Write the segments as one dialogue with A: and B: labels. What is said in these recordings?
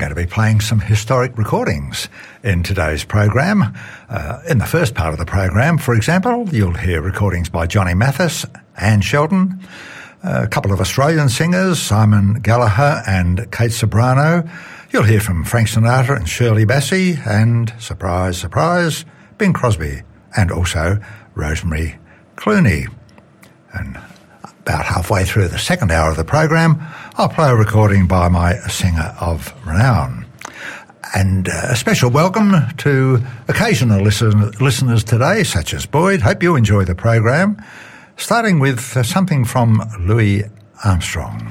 A: going to be playing some historic recordings in today's program. In the first part of the program, for example, you'll hear recordings by Johnny Mathis, Anne Shelton, a couple of Australian singers, Simon Gallagher and Kate Sobrano. You'll hear from Frank Sinatra and Shirley Bassey and, surprise, surprise, Bing Crosby and also Rosemary Clooney. And about halfway through the second hour of the program, I'll play a recording by my singer of renown. And a special welcome to occasional listeners today, such as Boyd. Hope you enjoy the program, starting with something from Louis Armstrong.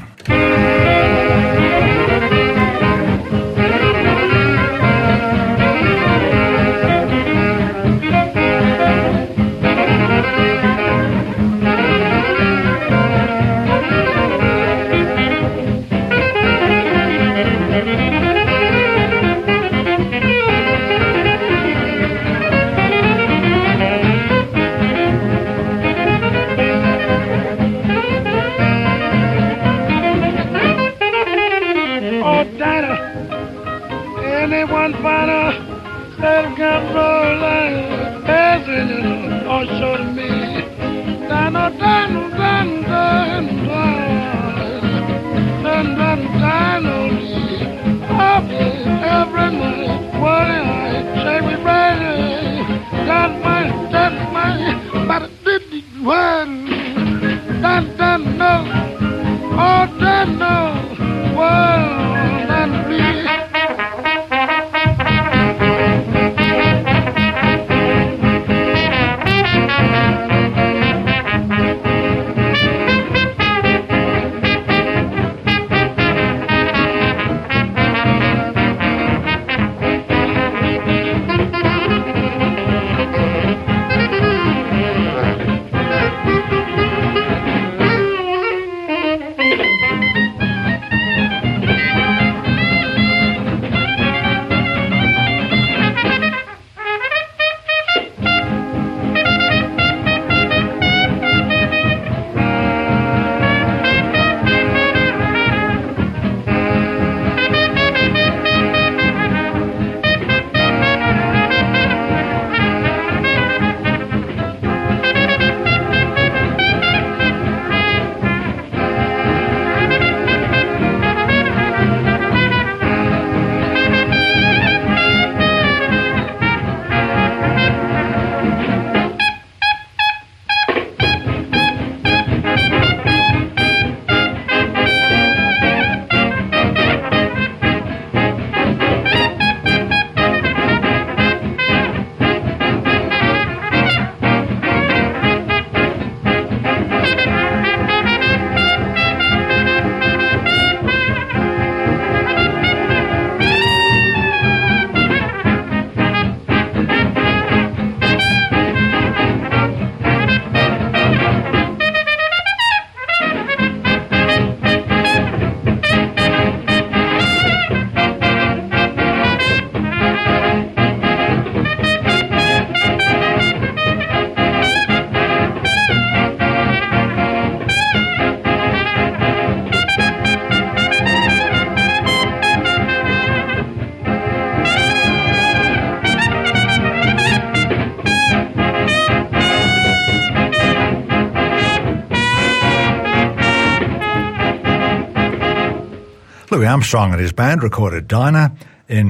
A: Louis Armstrong and his band recorded Dinah in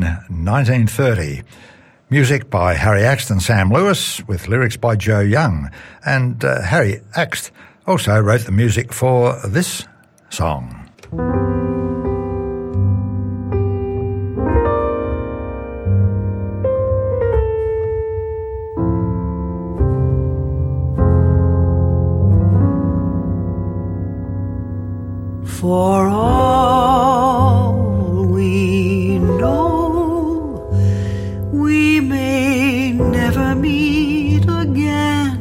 A: 1930. Music by Harry Axt and Sam Lewis, with lyrics by Joe Young. And Harry Axt also wrote the music for this song.
B: For all we know, we may never meet again.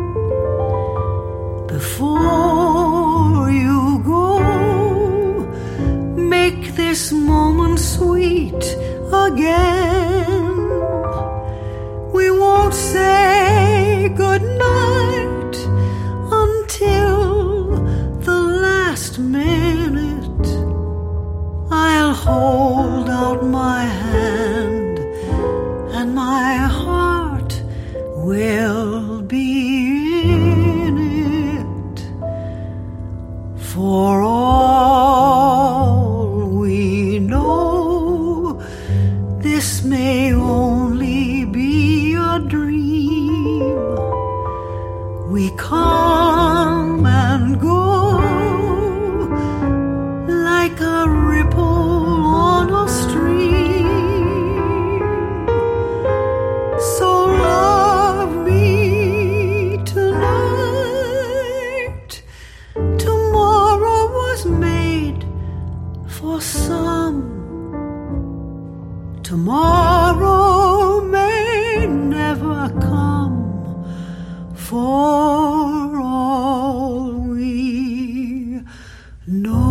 B: Before you go, make this moment sweet again. We won't say goodnight until the last minute. I'll hold out my this may only be a dream. We come and go like a ripple on a stream. So love me tonight. Tomorrow was made for some. Tomorrow may never come, for all we know.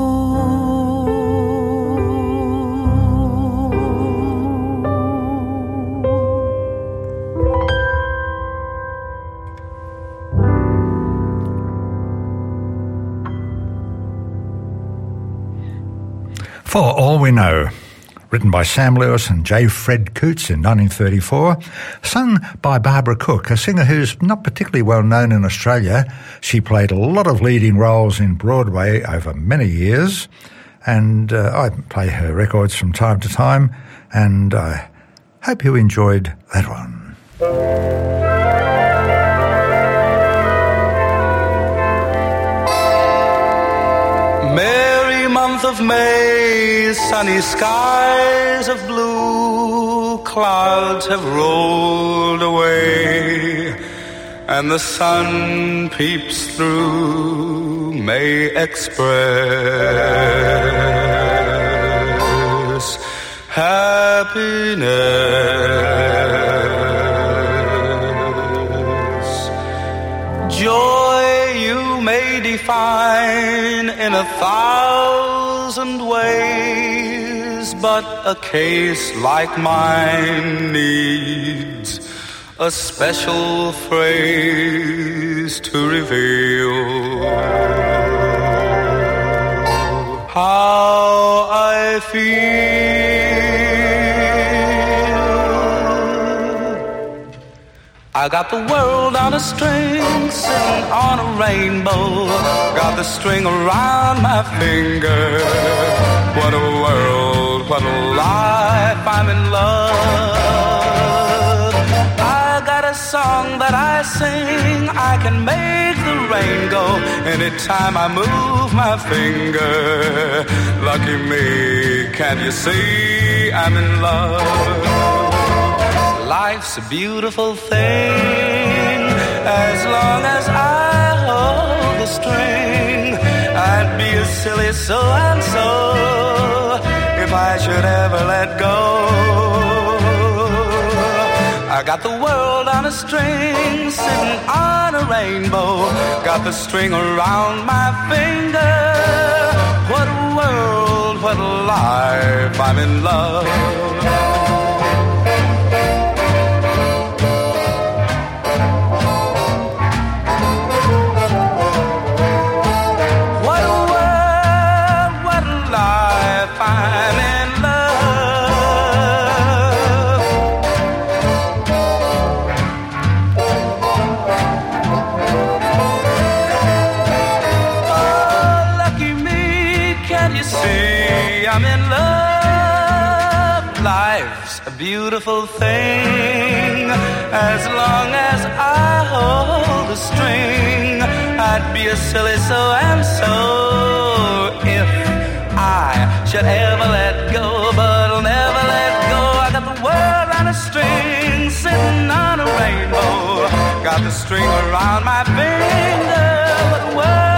A: For All We Know, written by Sam Lewis and J. Fred Coots in 1934, sung by Barbara Cook, a singer who's not particularly well known in Australia. She played a lot of leading roles in Broadway over many years, and I play her records from time to time, and I hope you enjoyed that one.
C: Merry month of May, sunny skies of blue, clouds have rolled away, and the sun peeps through May Express. Happiness, joy you may define in 1,000 ways, but a case like mine needs a special phrase to reveal how I feel. I got the world on a string, sitting on a rainbow, got the string around my finger. What a world, what a life, I'm in love. I got a song that I sing, I can make the rain go anytime I move my finger. Lucky me, can't you see I'm in love? Life's a beautiful thing, as long as I hold the string. I'd be a silly so-and-so if I should ever let go. I got the world on a string, sitting on a rainbow, got the string around my finger. What a world, what a life, I'm in love. Beautiful thing, as long as I hold the string. I'd be a silly so-and-so if I should ever let go, but I'll never let go. I got the world on a string, sitting on a rainbow, got the string around my finger. What a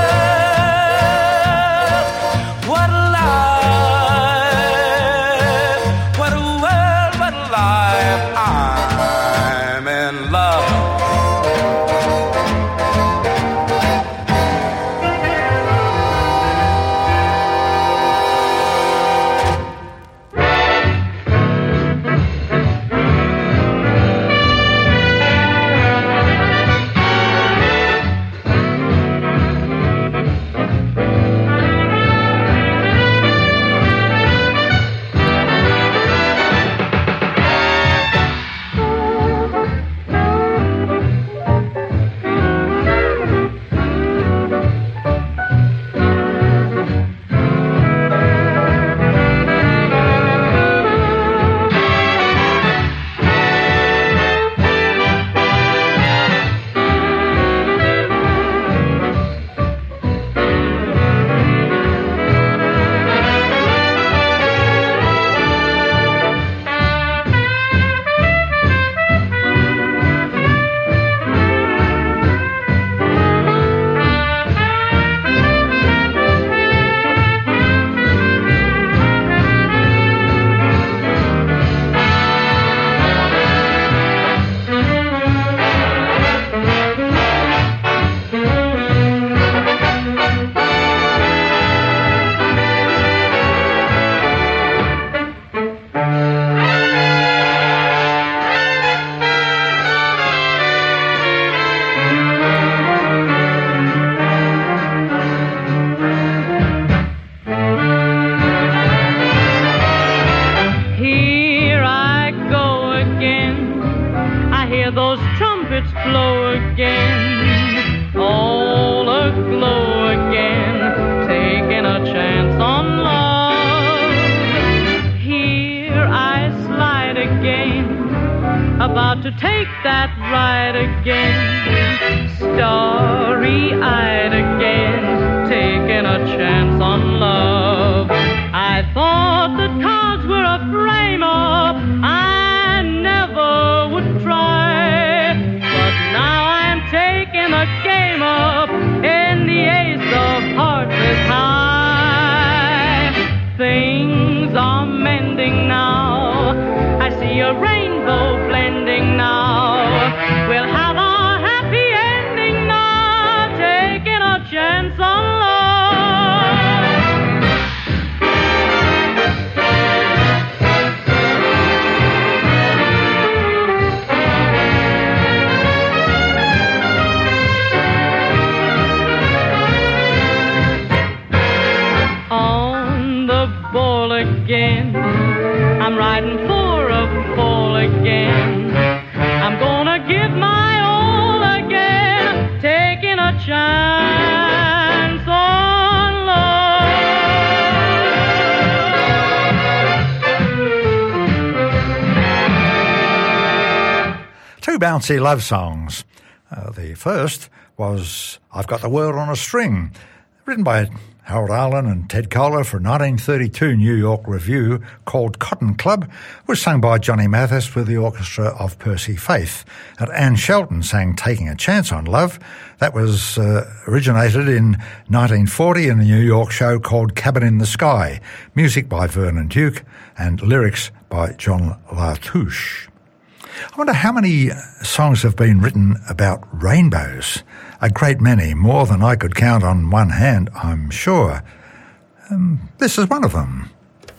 C: world, what a life. I'm in love.
D: spirits flow again, all aglow again, taking a chance on love. Here I slide again, about to take that ride again, starry-eyed again, taking a chance on love. I thought that cards were a frame-up, I never would try, but now I'm taking a game up in the ace of hearts is high. Things are mending now, I see a rainbow blending now. We'll have a happy ending now, taking a chance on love. On the ball again, I'm riding for a ball again. I'm gonna give my all again, taking a chance on love.
A: Two bouncy love songs. The first was I've Got the World on a String, written by Harold Arlen and Ted Koehler for a 1932 New York revue called Cotton Club, was sung by Johnny Mathis with the orchestra of Percy Faith. And Anne Shelton sang Taking a Chance on Love. That was originated in 1940 in a New York show called Cabin in the Sky, music by Vernon Duke and lyrics by John Latouche. I wonder how many songs have been written about rainbows. A great many, more than I could count on one hand, I'm sure. This is one of them.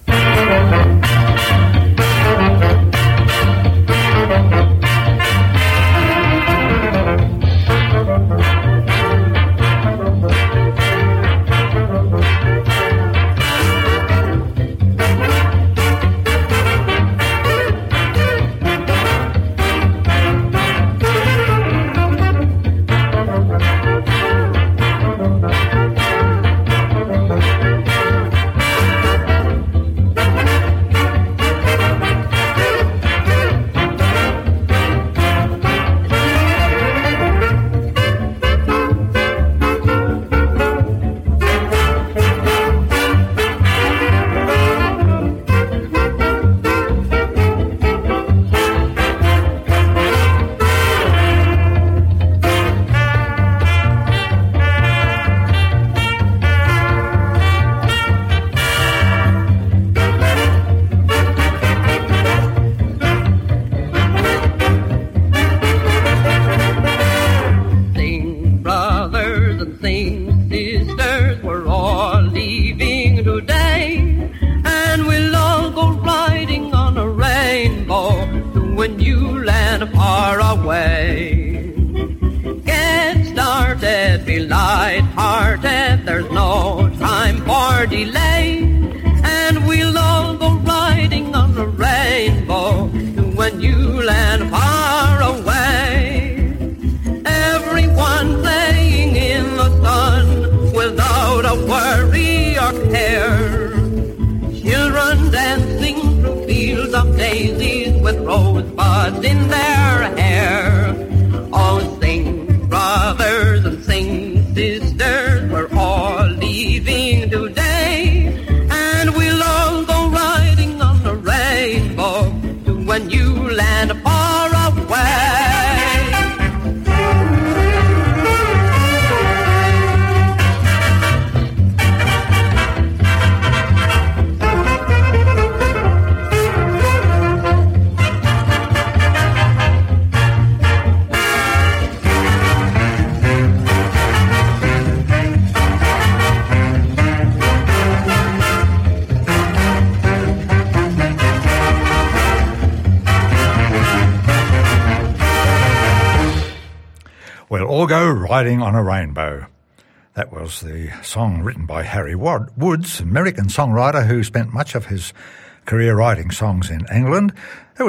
A: Riding on a Rainbow. That was the song written by Harry Woods, American songwriter who spent much of his career writing songs in England. It was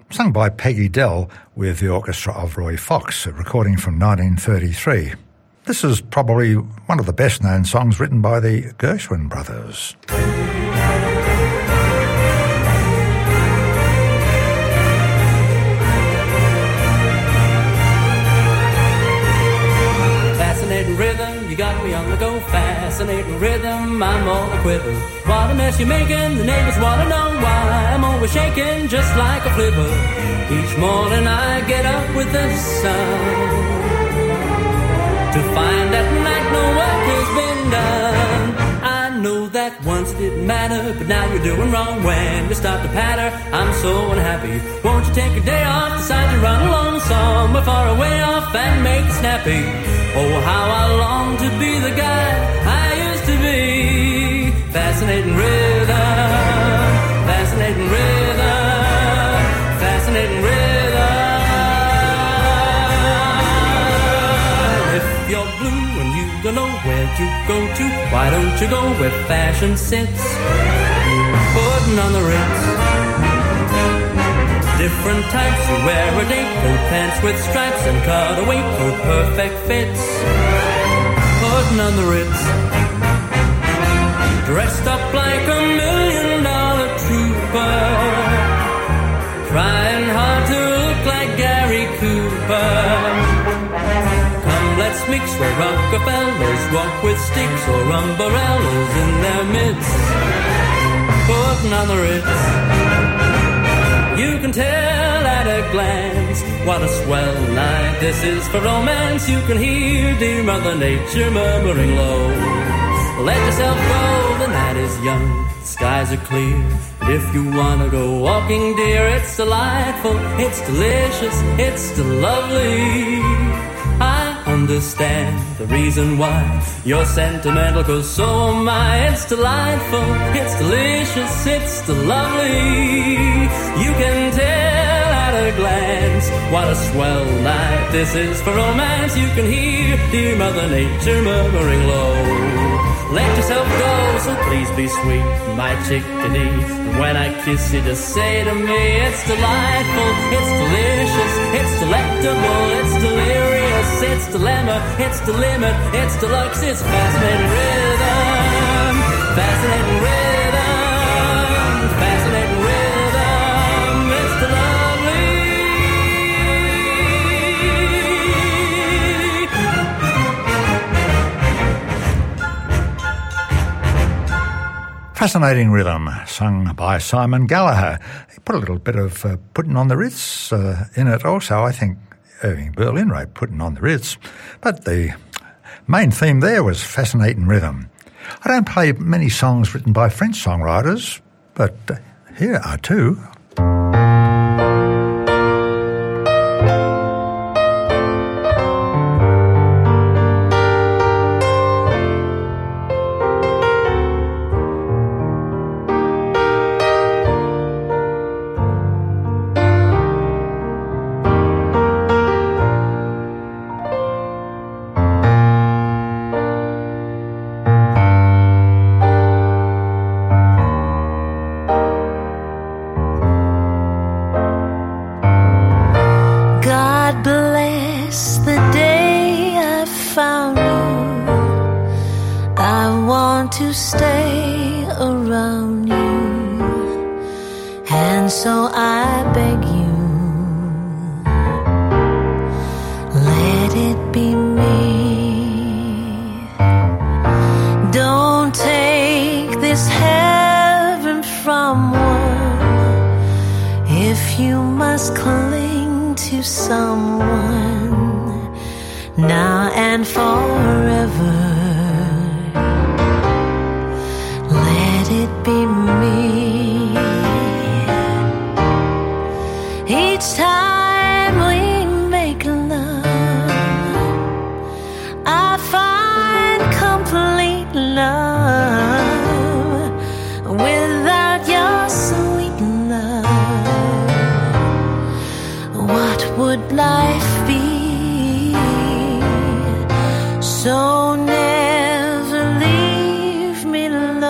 A: sung by Peggy Dell with the orchestra of Roy Fox, a recording from 1933. This is probably one of the best-known songs written by the Gershwin brothers.
E: Fascinating rhythm, you got me on the go. Fascinating rhythm, I'm all a quiver. What a mess you're making, the neighbors want to know why I'm always shaking just like a flipper. Each morning I get up with the sun to find that night no work has been done. I know that once it didn't matter, but now you're doing wrong when you start to patter. I'm so unhappy. Won't you take a day off, decide to run along somewhere far away off and make it snappy? Oh, how I long to be the guy I used to be. Fascinating rhythm, fascinating rhythm, fascinating rhythm. If you're blue and you don't know where to go to, why don't you go where fashion sits? Putting on the Ritz. Different types, you wear a day coat, pants with stripes and cutaway coat, perfect fits. Putting on the Ritz. Dressed up like $1 million trooper, trying hard to look like Gary Cooper. Come, let's mix where Rockefellers walk with sticks or umbrellas in their midst. Putting on the Ritz. You can tell at a glance what a swell night this is for romance. You can hear dear Mother Nature murmuring low. Let yourself go, the night is young, the skies are clear. And if you wanna go walking, dear, it's delightful, it's delicious, it's still lovely. I understand the reason why you're sentimental, 'cause so am I. It's delightful, it's delicious, it's still lovely. You can tell at a glance what a swell night this is for romance. You can hear dear Mother Nature murmuring low. Let yourself go, so please be sweet, my chickadee. When I kiss you, just say to me, it's delightful, it's delicious, it's delectable, it's delirious, it's dilemma, it's the limit, it's deluxe, it's fascinating rhythm, fascinating rhythm, fascinating rhythm, it's the lovely.
A: Fascinating Rhythm, sung by Simon Gallagher. He put a little bit of Putting on the Ritz in it also. I think Irving Berlin wrote Putting on the Ritz. But the main theme there was Fascinating Rhythm. I don't play many songs written by French songwriters, but here are two.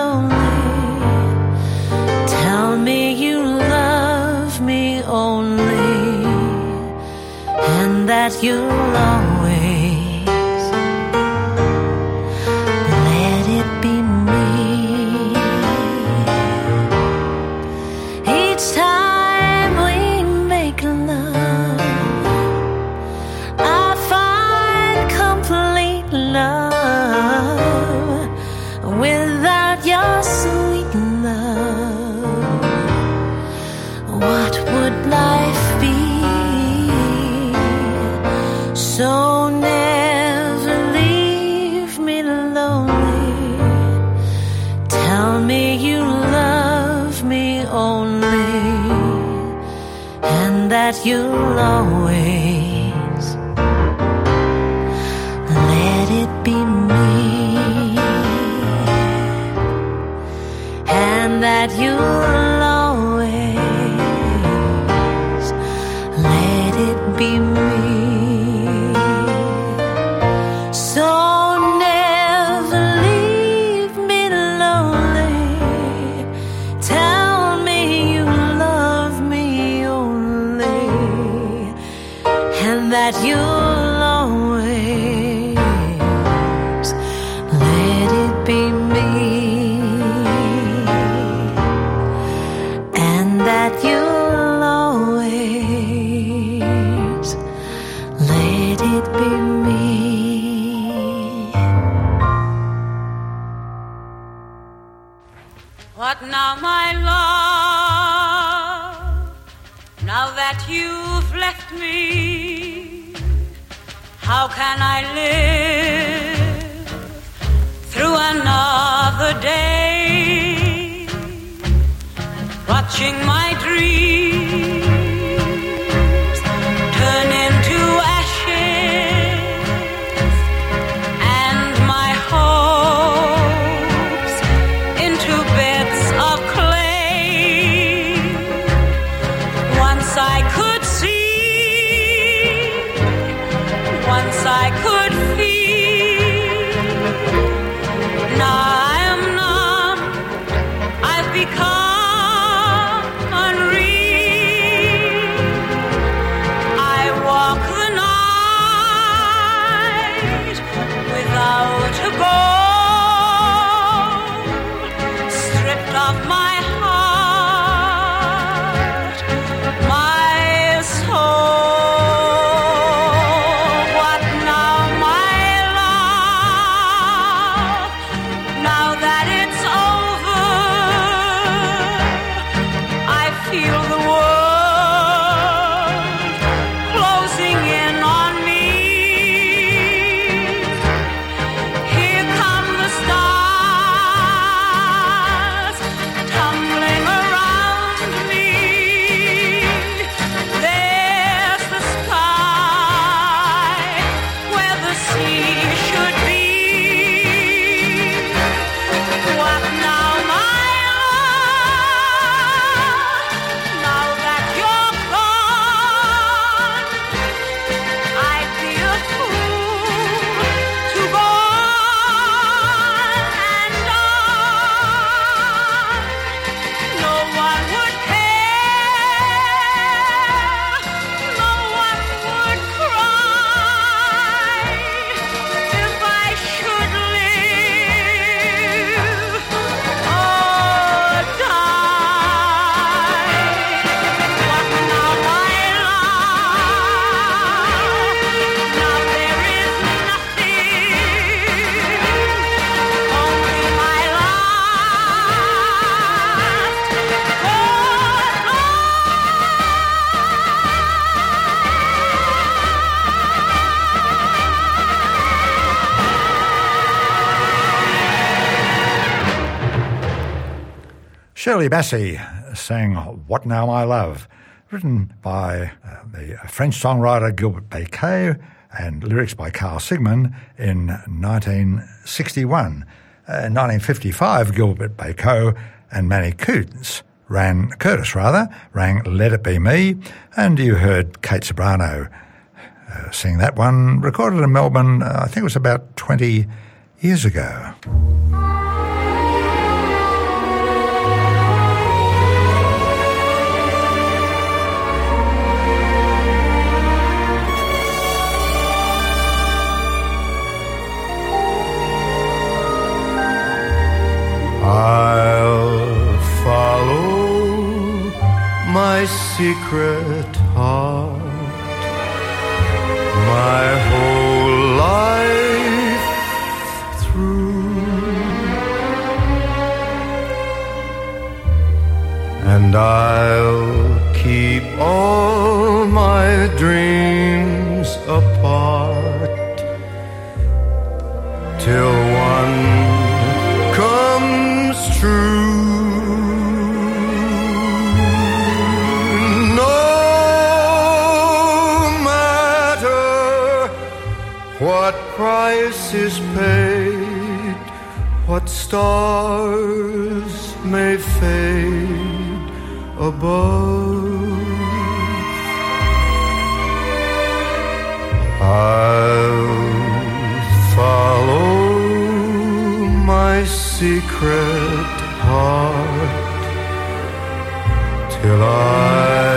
B: Only that you'll always let it be me. Each time we make love, I find complete love without your sweet love. What would life be? So never leave me lonely. Tell me you love me only, and that you'll always let it be me, and that you'll always let it be me. So never leave me lonely. Tell me you love me only, and that you'll always let it be me, and that you'll always let it be me.
F: What now, my love, now that you've left me? How can I live through another day, watching my dreams turn into ashes and my hopes into bits of clay? Once I could see, once I could feel. Now I am numb, I've become unreal. I walk the night without a goal, stripped of my heart, my soul. What now, my love, now that it's over? I feel the world closing in on me. Here come the stars tumbling around me. There's the sky where the sea should be. What now, my love, now that you're gone? I'd be a fool to go on and on. No one would care, no one would cry if I should live or die. What now, my love? Now there is nothing, only my last
A: Shirley Bassey sang What Now My Love, written by the French songwriter Gilbert Bécaud and lyrics by Carl Sigman in 1961. In 1955, Gilbert Bécaud and Manny Curtis ran Let It Be Me, and you heard Kate Ceberano sing that one, recorded in Melbourne, I think it was about 20 years ago.
G: my secret heart, my whole life through, and I'll keep all my dreams apart till one comes true. No matter what price is paid, what stars may fade above, I'll follow my secret heart till I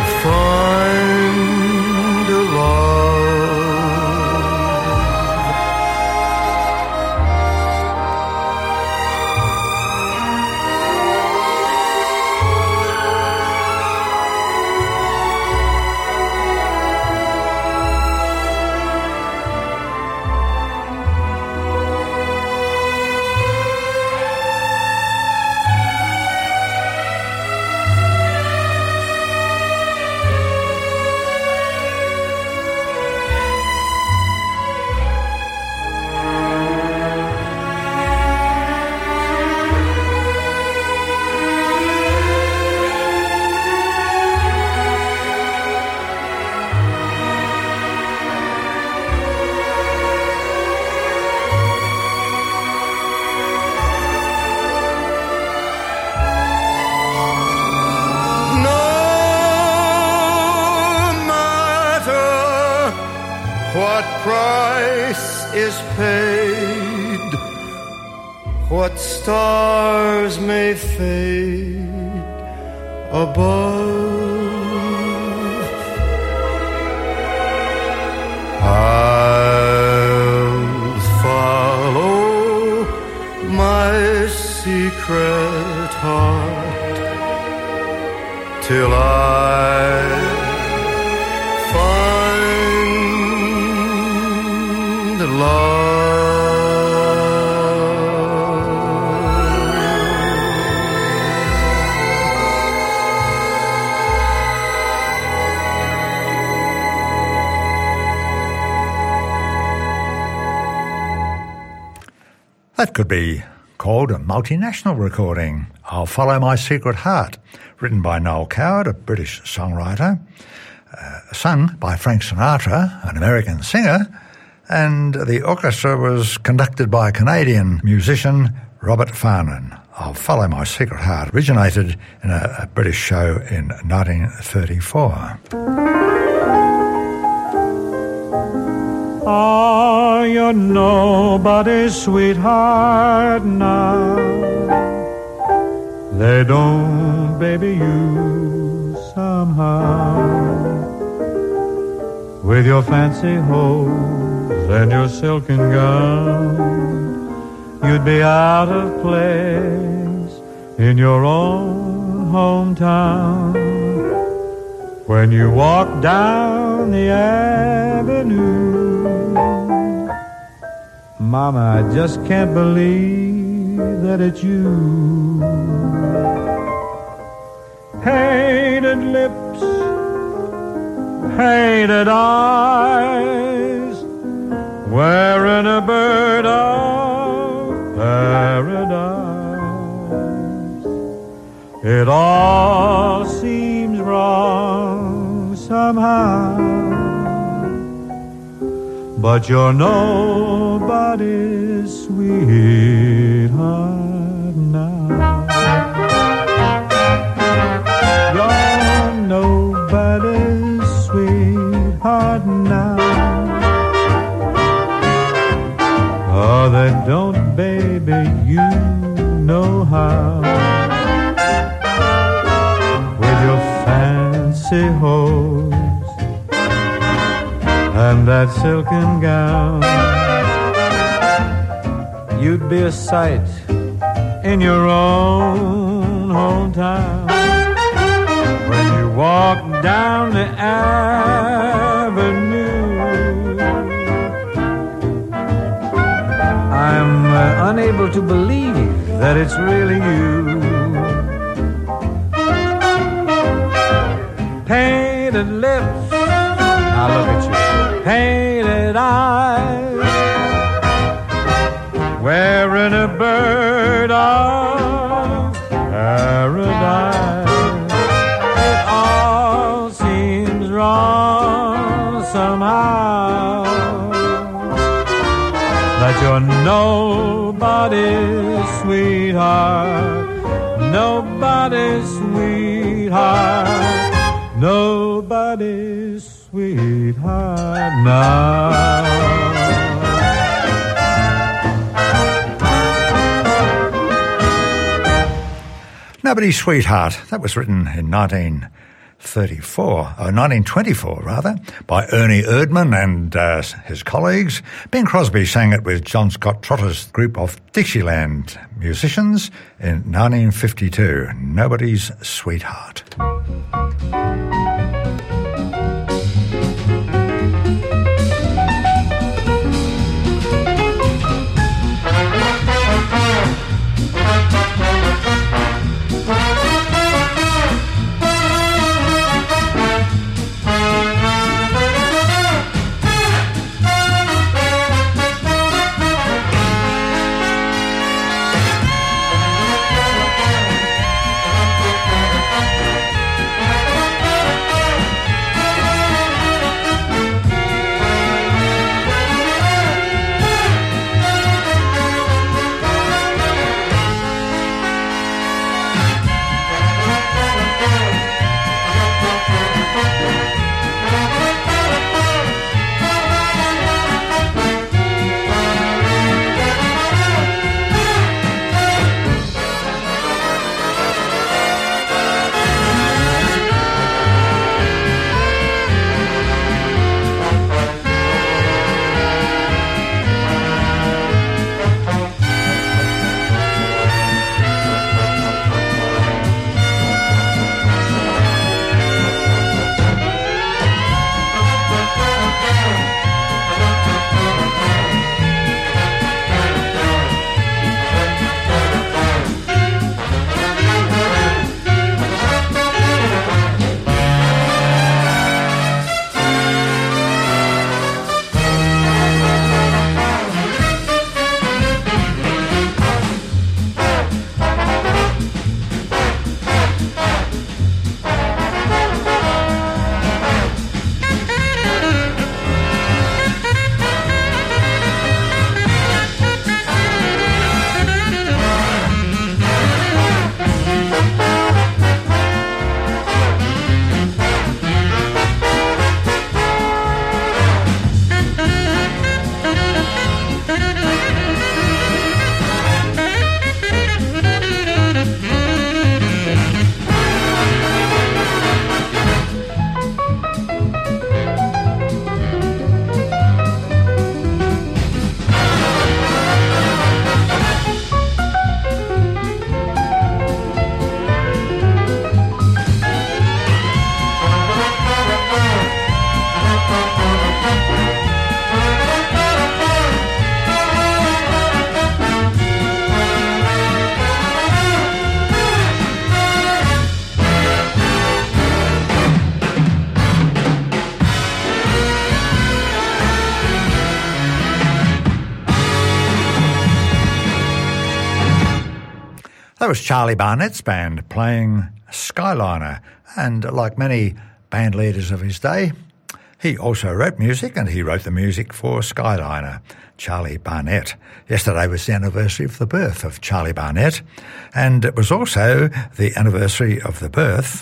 G: find a love. What price is paid, what stars may fade above, I'll follow my secret heart till I find love.
A: That could be called a multinational recording. I'll Follow My Secret Heart, written by Noel Coward, a British songwriter, sung by Frank Sinatra, an American singer, and the orchestra was conducted by Canadian musician Robert Farnan. I'll Follow My Secret Heart originated in a British show in 1934.
H: Oh, you're nobody's sweetheart now. They don't baby you somehow. With your fancy hose and your silken gown, you'd be out of place in your own hometown. When you walk down the avenue, Mama, I just can't believe that it's you. Painted lips, painted eyes, wearing a bird of paradise. It all seems wrong somehow, but you're nobody's sweetheart now. You're nobody's sweetheart now. Oh, they don't, baby, you know how. With your fancy hose and that silken gown, you'd be a sight in your own hometown. When walk down the avenue. I'm unable to believe that it's really you. Painted lips, now look at you. Painted eyes, wearing a bird of paradise. It all seems wrong somehow, that you're nobody's sweetheart, nobody's sweetheart, nobody's sweetheart now.
A: Nobody's Sweetheart. That was written in 1924 rather, by Ernie Erdman and his colleagues. Bing Crosby sang it with John Scott Trotter's group of Dixieland musicians in 1952. Nobody's Sweetheart. That was Charlie Barnett's band playing Skyliner, and like many band leaders of his day, he also wrote music, and he wrote the music for Skyliner, Charlie Barnett. Yesterday was the anniversary of the birth of Charlie Barnett, and it was also the anniversary of the birth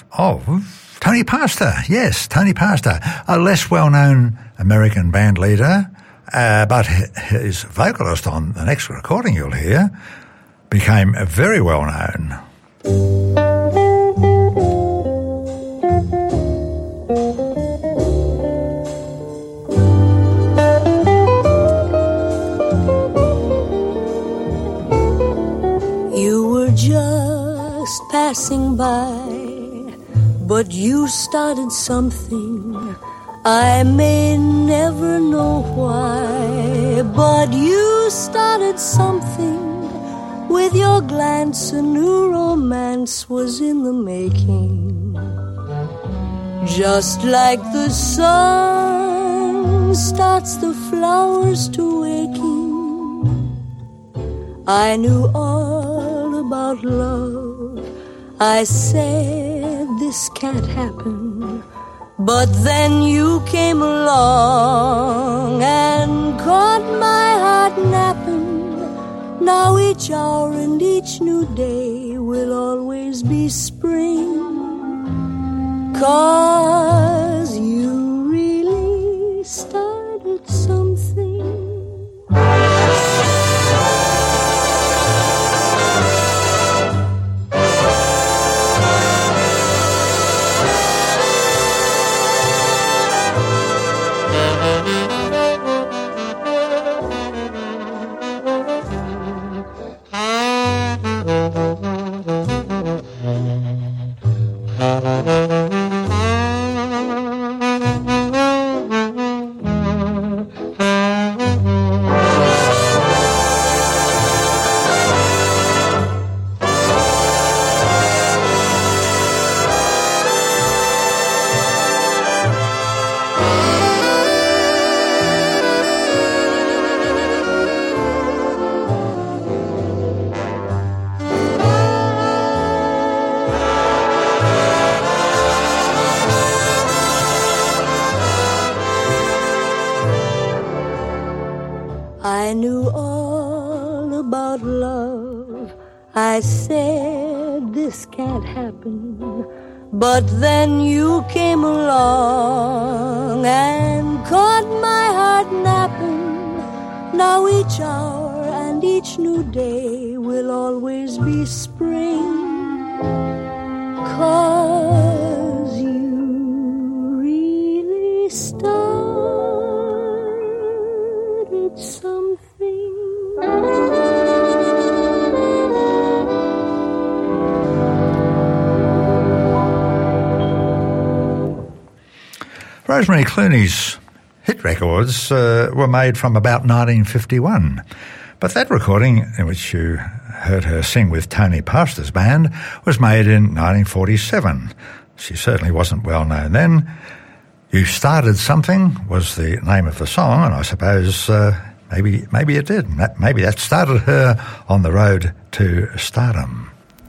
A: of Tony Pastor. Yes, Tony Pastor, a less well-known American band leader, but his vocalist on the next recording you'll hear became very well known.
B: You were just passing by, but you started something. I may never know why, but you started something. With your glance, a new romance was in the making. Just like the sun starts the flowers to waking, I knew all about love. I said this can't happen, but then you came along and caught my heart napping. Now each hour and each new day will always be spring, 'cause you really started something. I knew all about love. I said this can't happen, but then you came along and caught my heart napping. Now each hour and each new day will always be spring, 'cause you really started something.
A: Rosemary Clooney's hit records were made from about 1951. But that recording, in which you heard her sing with Tony Pastor's band, was made in 1947. She certainly wasn't well known then. You Started Something was the name of the song, and I suppose maybe it did. Maybe that started her on the road to stardom.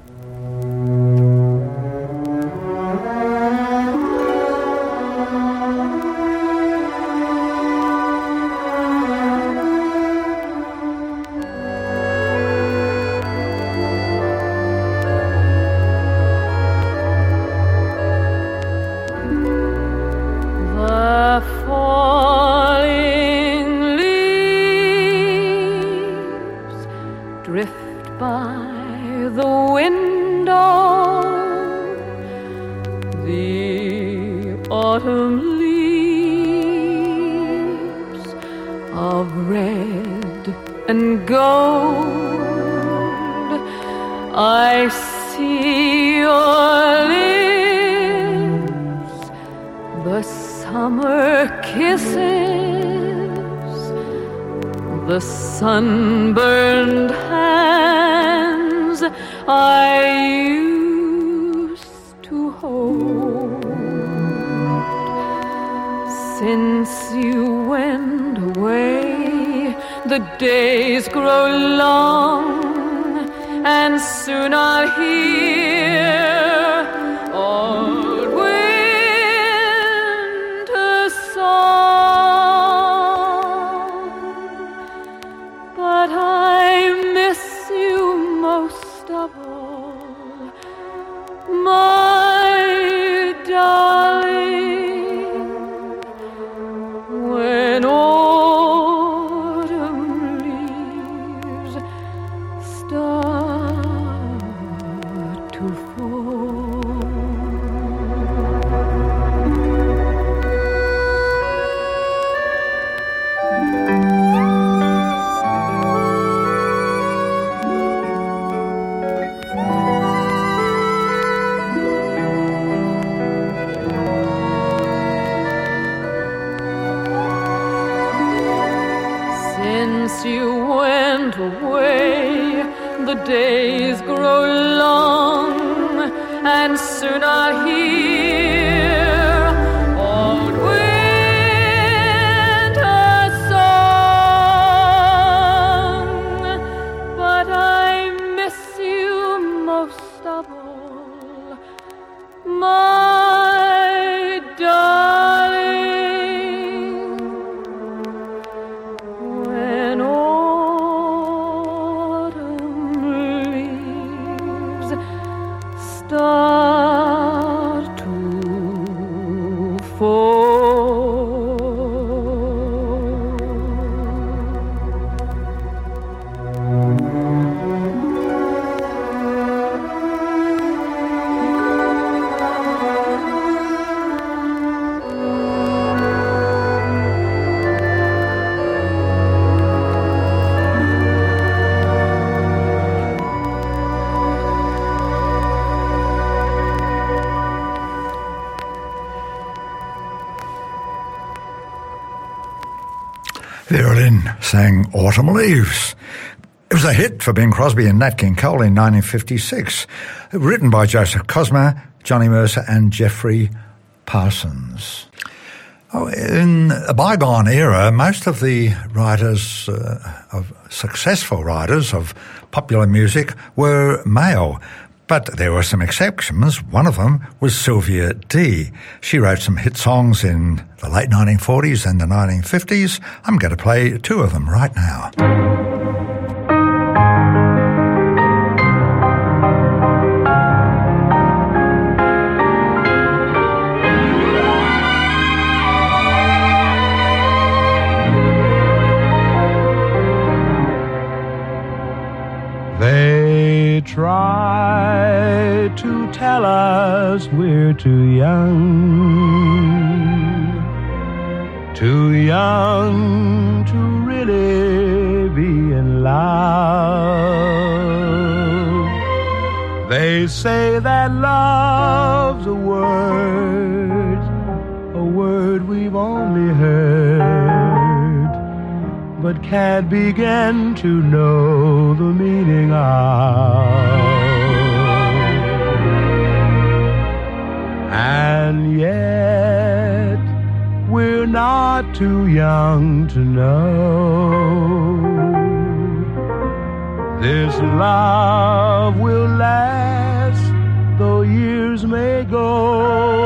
D: Sunburned hands I used to hold. Since you went away, the days grow long, and soon I'll hear old winter song. But I miss you most of all, my darling. When autumn leaves start to fall. before.
A: Vera Lynn sang Autumn Leaves. It was a hit for Bing Crosby and Nat King Cole in 1956, written by Joseph Cosma, Johnny Mercer and Jeffrey Parsons. In a bygone era, most of the writers, successful writers of popular music were male. But there were some exceptions. One of them was Sylvia Dee. She wrote some hit songs in the late 1940s and the 1950s. I'm going to play two of them right now.
H: They try to tell us we're too young to really be in love. They say that love's a word we've only heard, but can't begin to know the meaning of. And yet we're not too young to know this love will last though years may go.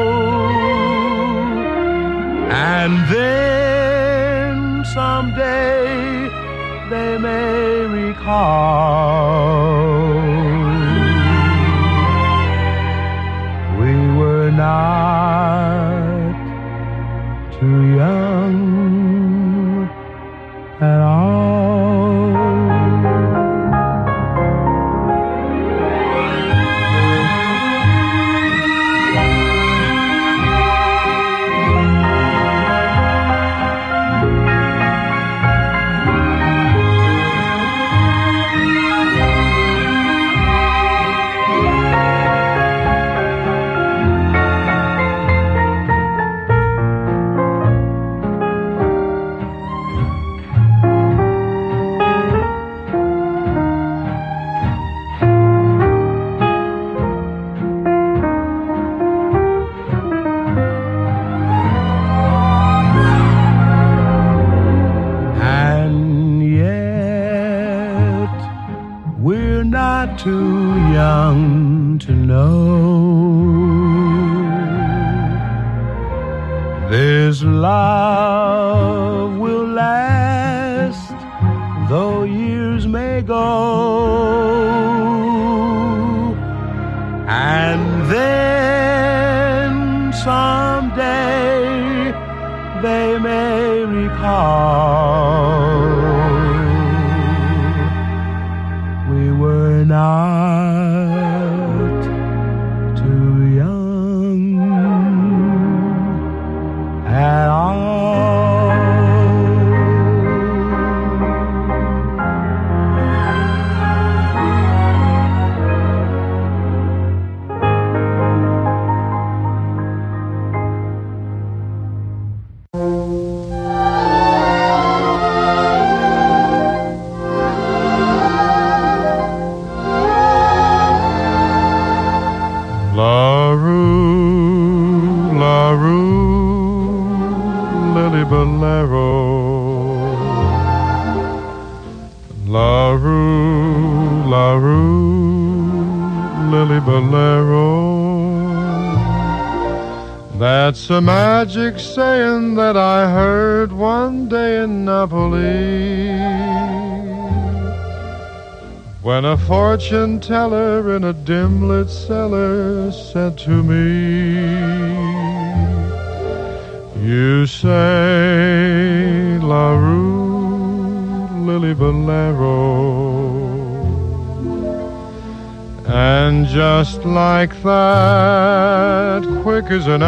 H: And then someday they may recall we were not too young at all. Too young to know this love will last though years may go. And then someday they may recall we were not too young at all. That's a magic saying that I heard one day in Napoli, when a fortune teller in a dim lit cellar said to me, say La Rue Lily Bolero, and just like that, quick as an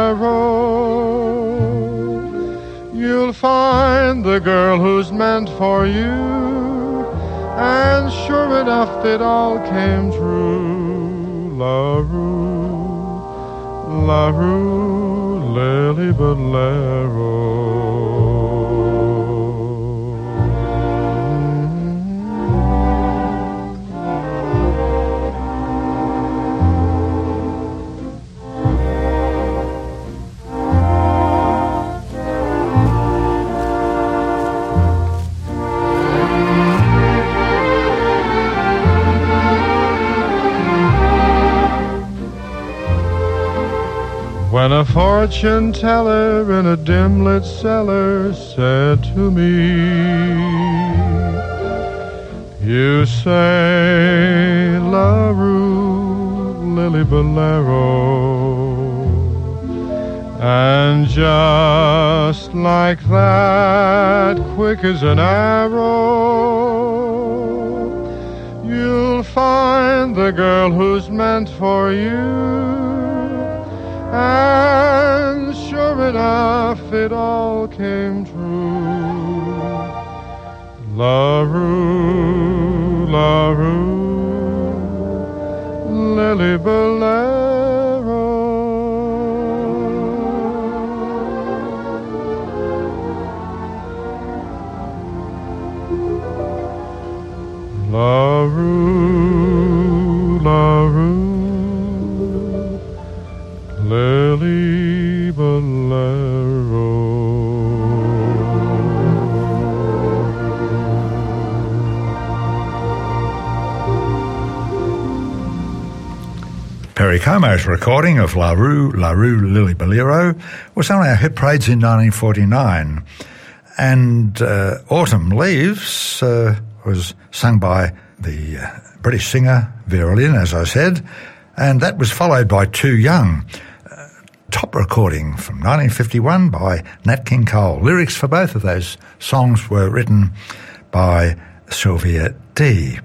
H: arrow, you'll find the girl who's meant for you, and sure enough it all came true. La Rue Lily Bolero. When a fortune teller in a dim-lit cellar said to me, you say La Rue Lily Bolero, and just like that, quick as an arrow, you'll find the girl who's meant for you. And sure enough, it all came true. La Rue Lily Bolero. La Rue Lily Bolero.
A: Perry Como's recording of La Rue Lily Bolero was on our hit parades in 1949. And Autumn Leaves was sung by the British singer Vera Lynn, as I said, and that was followed by Too Young, top recording from 1951 by Nat King Cole. Lyrics for both of those songs were written by Sylvia D.